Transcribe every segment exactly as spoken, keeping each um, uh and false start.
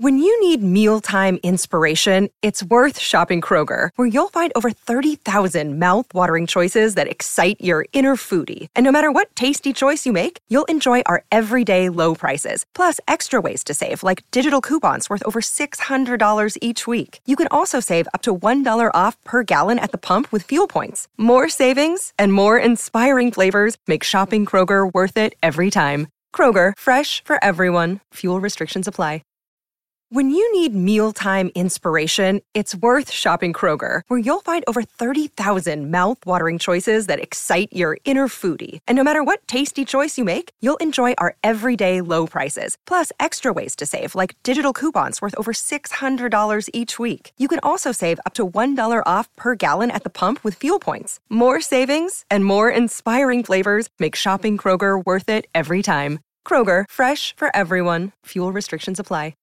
When you need mealtime inspiration, it's worth shopping Kroger, where you'll find over thirty thousand mouth-watering choices that excite your inner foodie. And no matter what tasty choice you make, you'll enjoy our everyday low prices, plus extra ways to save, like digital coupons worth over six hundred dollars each week. You can also save up to one dollar off per gallon at the pump with fuel points. More savings and more inspiring flavors make shopping Kroger worth it every time. Kroger, fresh for everyone. Fuel restrictions apply. When you need mealtime inspiration, it's worth shopping Kroger, where you'll find over thirty thousand mouth-watering choices that excite your inner foodie. And no matter what tasty choice you make, you'll enjoy our everyday low prices, plus extra ways to save, like digital coupons worth over six hundred dollars each week. You can also save up to one dollar off per gallon at the pump with fuel points. More savings and more inspiring flavors make shopping Kroger worth it every time. Kroger, fresh for everyone. Fuel restrictions apply.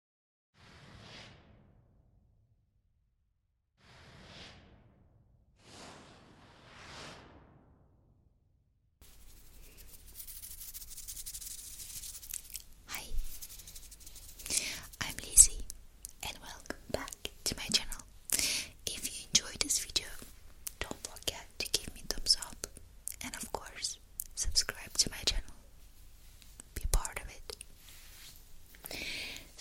I'm Lizzie and welcome back to my channel. If you enjoyed this video, don't forget to give me a thumbs up and of course subscribe to my channel. Be part of it.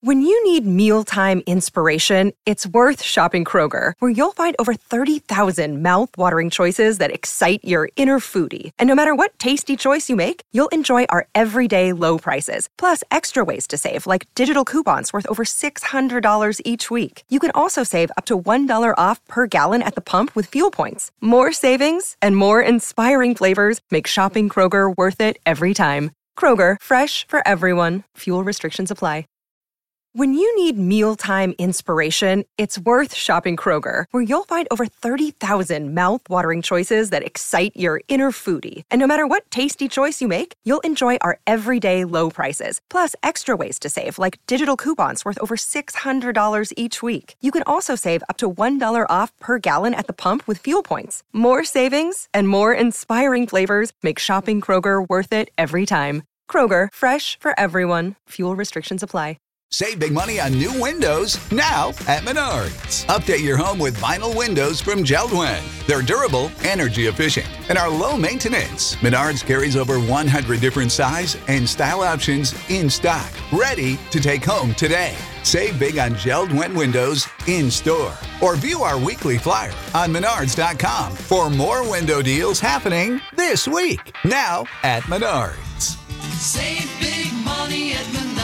When you need mealtime inspiration, it's worth shopping Kroger, where you'll find over thirty thousand mouth-watering choices that excite your inner foodie. And no matter what tasty choice you make, you'll enjoy our everyday low prices, plus extra ways to save, like digital coupons worth over six hundred dollars each week. You can also save up to one dollar off per gallon at the pump with fuel points. More savings and more inspiring flavors make shopping Kroger worth it every time. Kroger, fresh for everyone. Fuel restrictions apply. When you need mealtime inspiration, it's worth shopping Kroger, where you'll find over thirty thousand mouth-watering choices that excite your inner foodie. And no matter what tasty choice you make, you'll enjoy our everyday low prices, plus extra ways to save, like digital coupons worth over six hundred dollars each week. You can also save up to one dollar off per gallon at the pump with fuel points. More savings and more inspiring flavors make shopping Kroger worth it every time. Kroger, fresh for everyone. Fuel restrictions apply. Save big money on new windows now at Menards. Update your home with vinyl windows from Jeld-Wen. They're durable, energy efficient, and are low maintenance. Menards carries over one hundred different size and style options in stock, ready to take home today. Save big on Jeld-Wen windows in store, or view our weekly flyer on menards dot com for more window deals happening this week. Now at Menards. Save big money at Menards.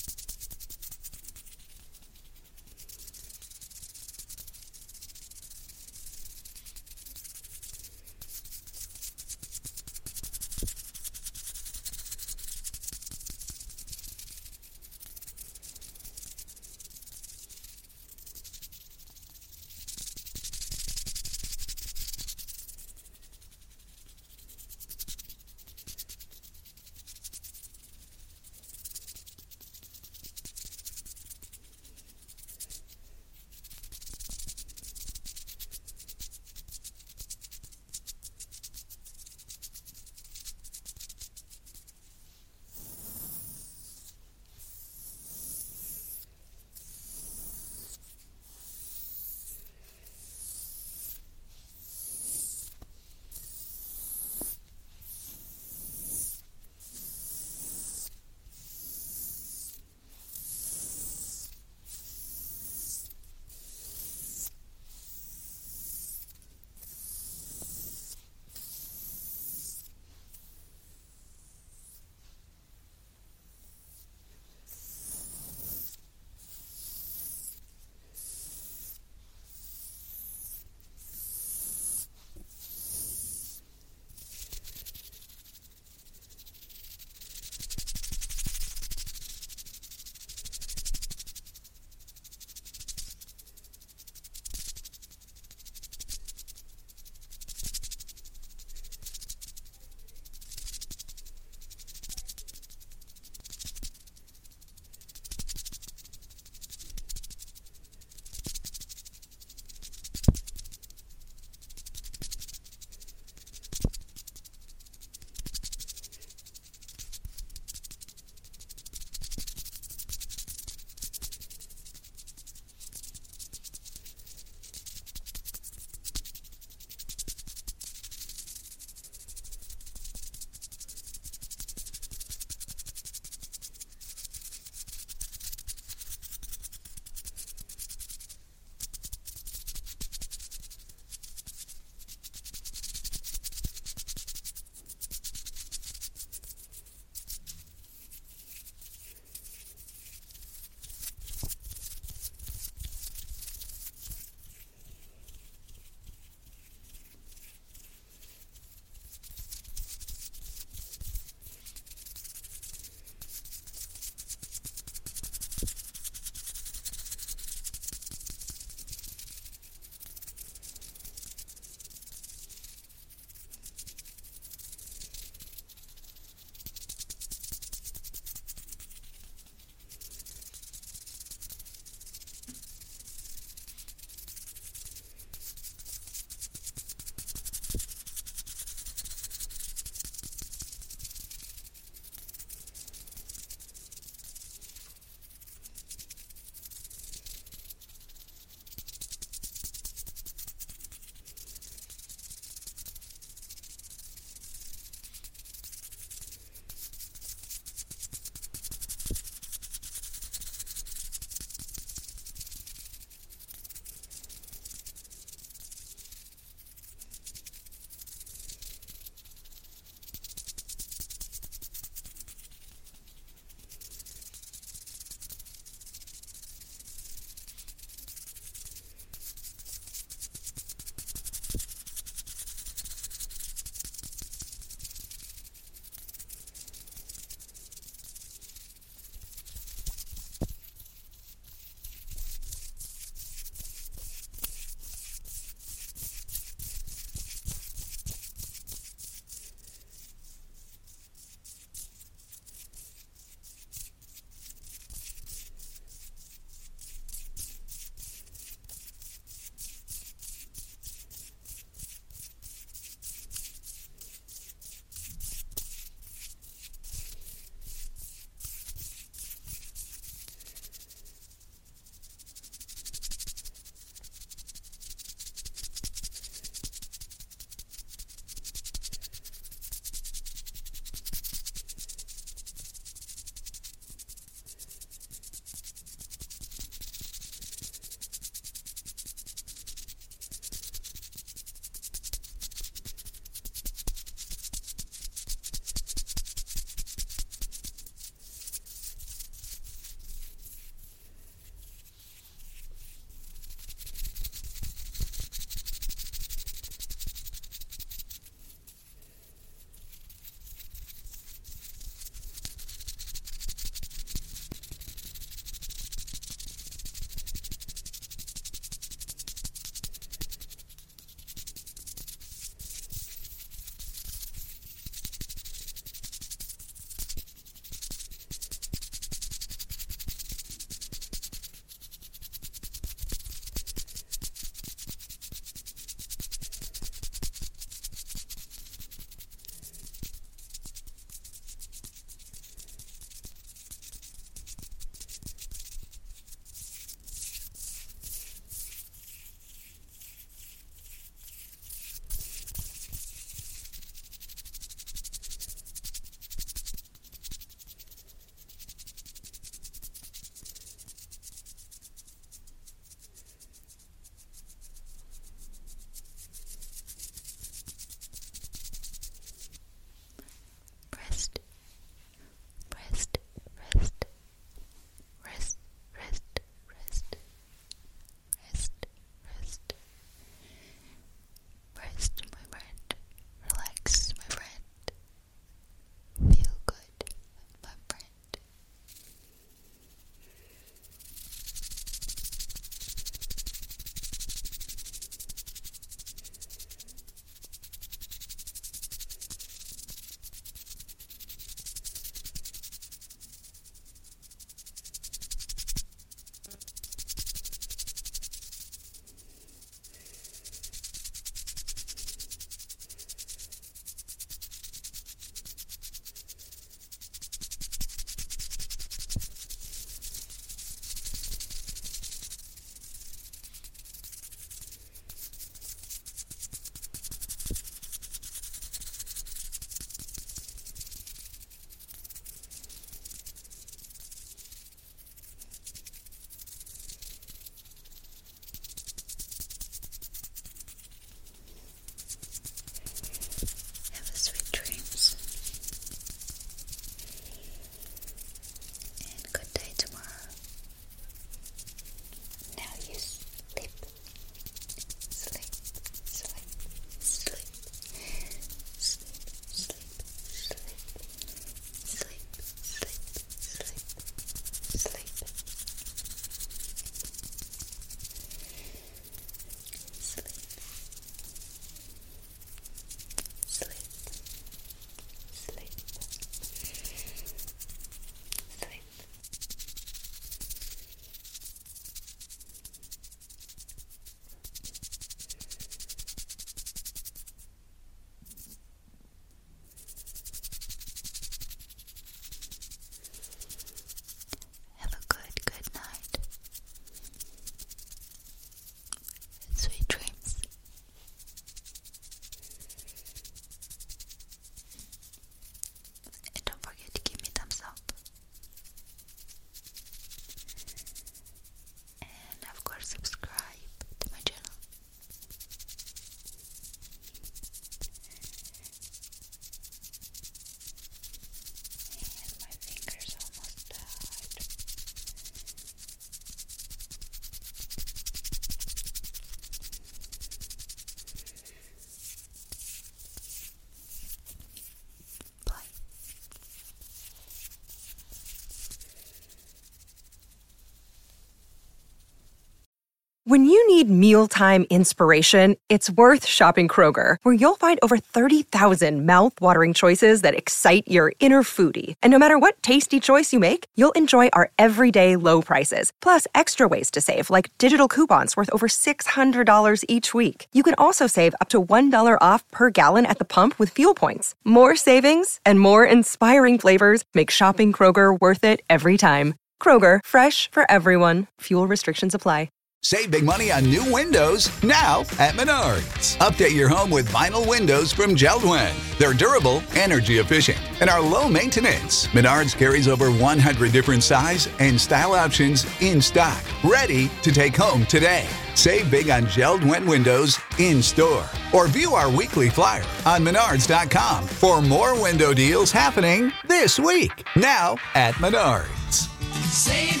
When you need mealtime inspiration, it's worth shopping Kroger, where you'll find over thirty thousand mouth-watering choices that excite your inner foodie. And no matter what tasty choice you make, you'll enjoy our everyday low prices, plus extra ways to save, like digital coupons worth over six hundred dollars each week. You can also save up to one dollar off per gallon at the pump with fuel points. More savings and more inspiring flavors make shopping Kroger worth it every time. Kroger, fresh for everyone. Fuel restrictions apply. Save big money on new windows now at Menards. Update your home with vinyl windows from Jeld-Wen. They're durable, energy efficient, and are low maintenance. Menards carries over one hundred different size and style options in stock, ready to take home today. Save big on Jeld-Wen windows in store, or view our weekly flyer on menards dot com for more window deals happening this week. Now at Menards. Save